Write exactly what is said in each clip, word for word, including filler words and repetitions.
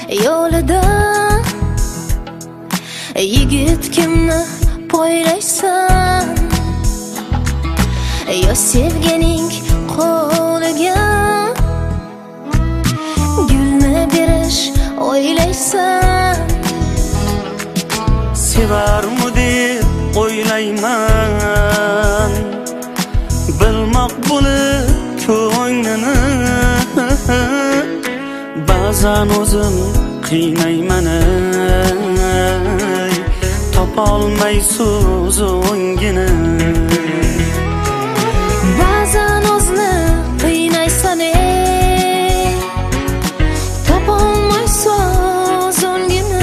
yo'lida yigit kimni poylaysan? Yo sevganing qo'liga gulni berish o'ylaysan? Sevarmi deb o'ylayman, bilmoq bo'lib ko'nglini. Ba'zan o'zim qiynayman, topolmay so'z o'ngini. Ba'zan o'zni qiynaysan, topolmay so'z o'ngini.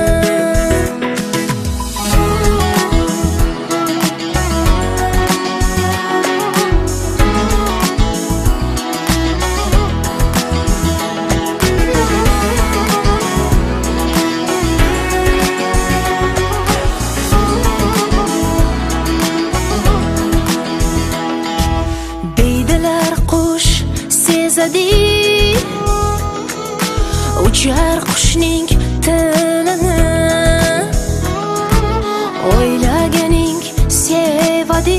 Uchar qushning tilini, o'ylaganing sevadi.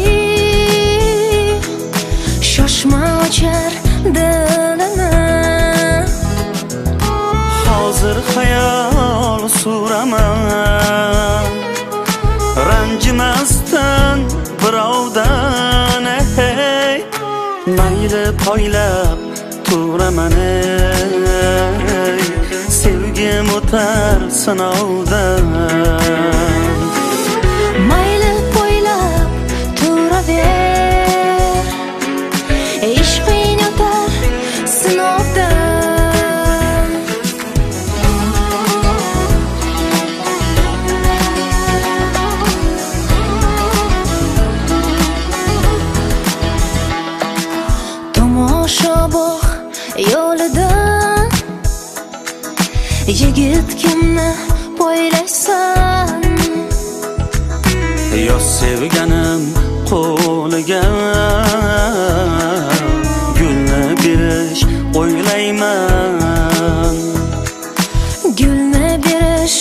Shoshma ochar dilini. Hozir xayol suraman, ranjimasdan birovdan. Hey, mayli poylab turaman, sevgim o'tar sinovdan. Mayli poylab turaver, ishqing o'tar sinovdan. Tomosha bog' yo'lida yigit kimni poylaysan? Yo sevganim qo'liga gulni berish o'ylayman. Gulni berish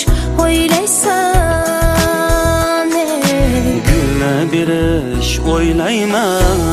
o'ylaysan, Gulni berish o'ylayman.